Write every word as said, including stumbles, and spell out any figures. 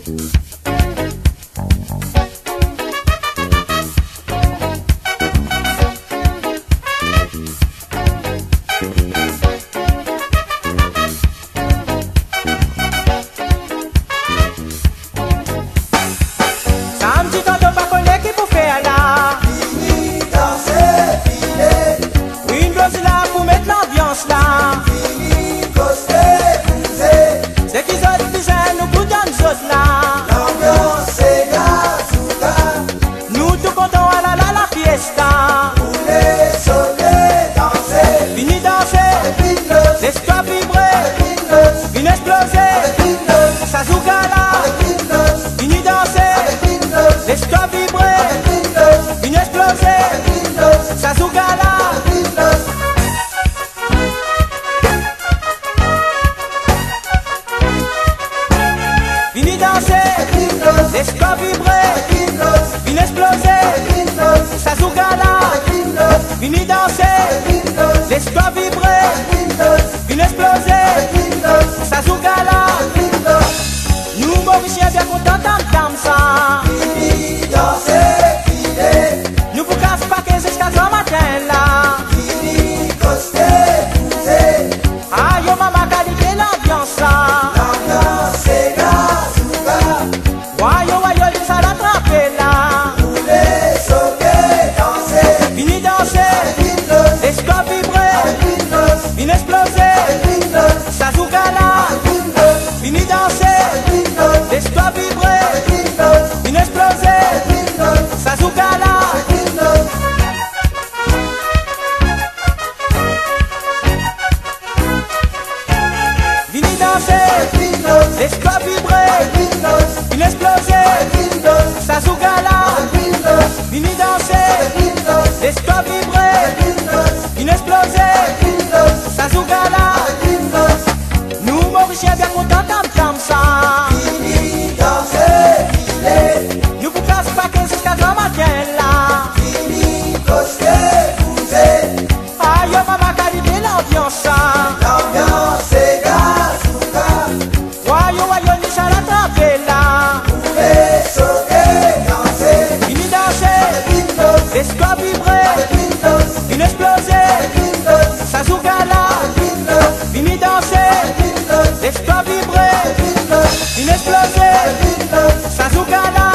Laisse-toi vibrer, vine exploser, Sazugala, vini danser, laisse-toi vibrer, vine exploser, Sazugala. Nous Mauriciens bien contents d'entendre ça. Vini danser, vini. Nous vous casse pas que jusqu'à ce matin là. Vini coster, pousser. Aïe oh maman qualité l'ambiance là. L'ambiance est Sazugala. Wayo wayo dis ça l'attraper là. Rouler, sauter, danser. Vini danser, laisse-toi vibrer, vine exploser, Sazugala. Vini danser, laisse-toi vibrer, vine exploser, Sazugala. Vini danser, laisse-toi vibrer, vine exploser, Sazugala. Vini danser, laisse-toi vibrer, vine exploser, Sazugala. Nous Mauriciens bien contents d'entendre ça. Vini danser, vini. Nous vous casse pas que jusqu'à ce matin là. Vini coster, pousser. Aïe oh maman qualité l'ambiance là. L'ambiance est Sazugala. Wayo wayo dis ça l'attraper là. Rouler, sauter, danser. Vini danser, laisse-toi vibrer, vine exploser, Sazugala. Vini danser, laisse-toi vibrer, vine exploser, Sazugala.